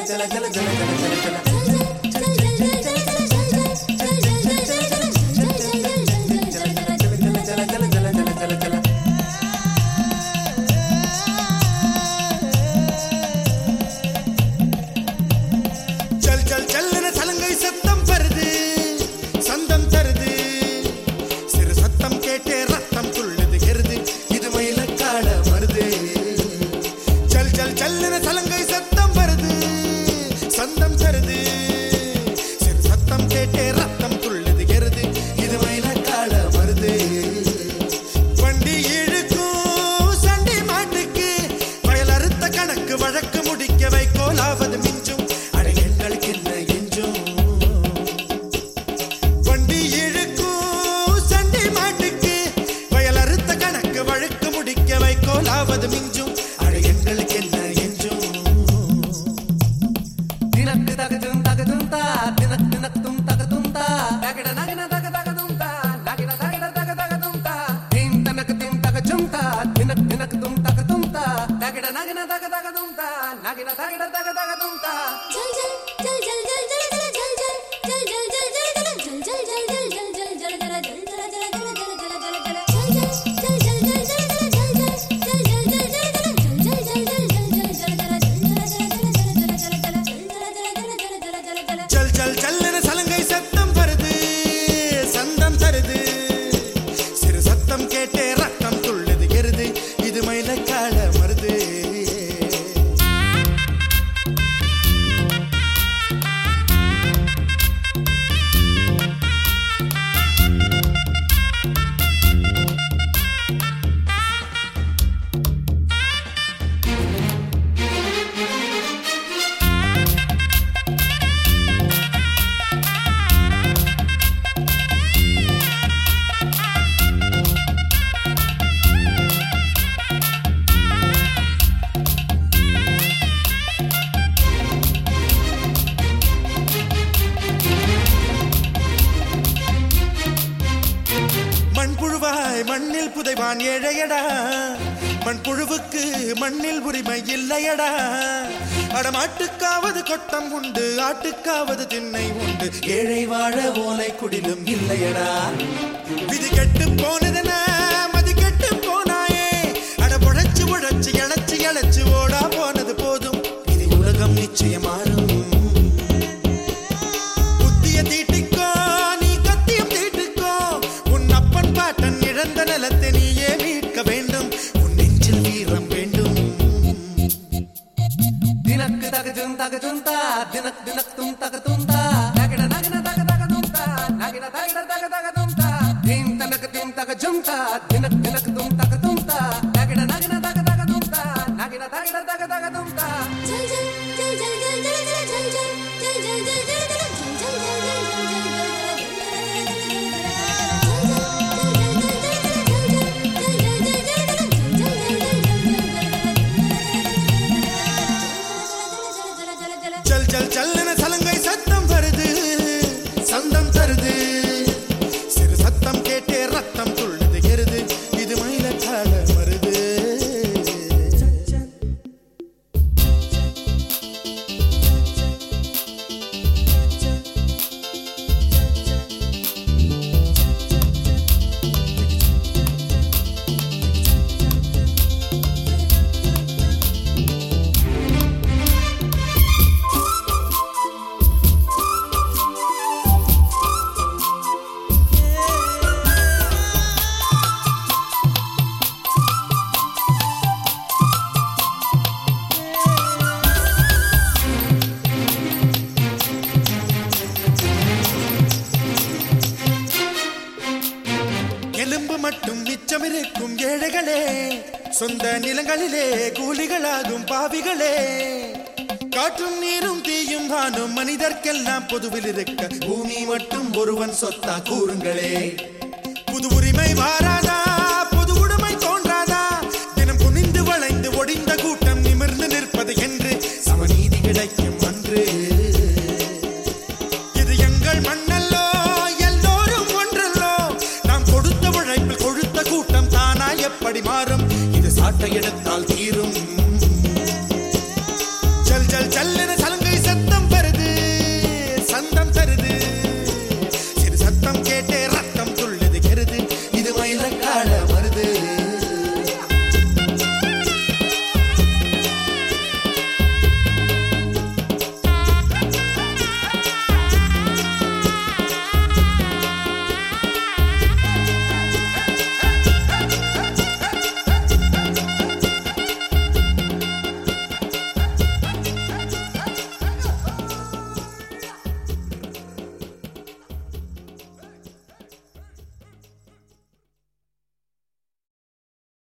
மண்ணில் புதைவான் ஏழையடா, மண்புழுவுக்கு மண்ணில் உரிமை இல்லையடா. அடமாட்டுக்காவது கொட்டம் உண்டு, ஆட்டுக்காவது திண்ணை உண்டு, ஏழை வாழ ஓலை குடிலும் இல்லையடா. விதி கெட்டு போனதென மதி கெட்டு போனாயே, அட உழைச்சு உழைச்சு இழைச்சு இழைச்சு ஓடா போனது போதும், இது உலகம் நிச்சயம் மாறும். புத்திய தீட்டிக்கோ நீ கத்தியம் தீட்டுக்கோ, உன் அப்பன் பாட்டன் இழந்த நிலத்தை நீயே மீட்க வேண்டும், உன் நெஞ்சில் வீரம் வேண்டும். தினக்கு தகஜும் தகஜுந்தா, தினக் தினக் தும் தகதுந்தா, நகிட நகிட தக தகதுந்தா, நகிட தகிட தக தகதுந்தா, தீம் தனக்கு தீம் தகஜுந்தா, தினக் தினக் தும் தகதுந்தா, நகிட நகிட தக தகதுந்தா, நகிட தகிட தக தகதுந்தா. ஜல் ஜல் ஜல் ஜல் ஜல் ஜல் ஜல் ஜல் ஜல் ஜல் ஜல் ஜல் ஜல் ஜல் ஜல் ஜல் ஜல்லுன சலங்கை சத்தம் வருது, சந்தம் தருது, சிறு சத்தம் கேட்டே ரத்தம் துள்ளுது எருது, இது மயிலக்கால வருது. எலும்பு மட்டும் மிச்சமிருக்கும் ஏழைகளே, சொந்த நிலங்களிலே கூலிகளாகும் பாவிகளே, காற்றும் நீரும் தீயும் வானும் மனிதர்க்கெல்லாம் பொதுவில் இருக்க பூமி மட்டும் ஒருவன் சொத்தா கூறுங்களே. புது உரிமை வாராதா, புது உடைமை தோன்றாதா, தினம் குனிந்து வளைந்து ஒடிந்த கூட்டம் நிமிர்ந்து நிற்பது என்று சமநீதி கிடைக்கும் அன்று. இது எங்கள் மண்ணல்லோ, எல்லோரும் ஒன்றல்லோ, நாம் கொடுத்த உழைப்பில் கொழுத்த கூட்டம் தானா எப்படி மாறும், இது சாட்டை எடுத்தால் தீரும்.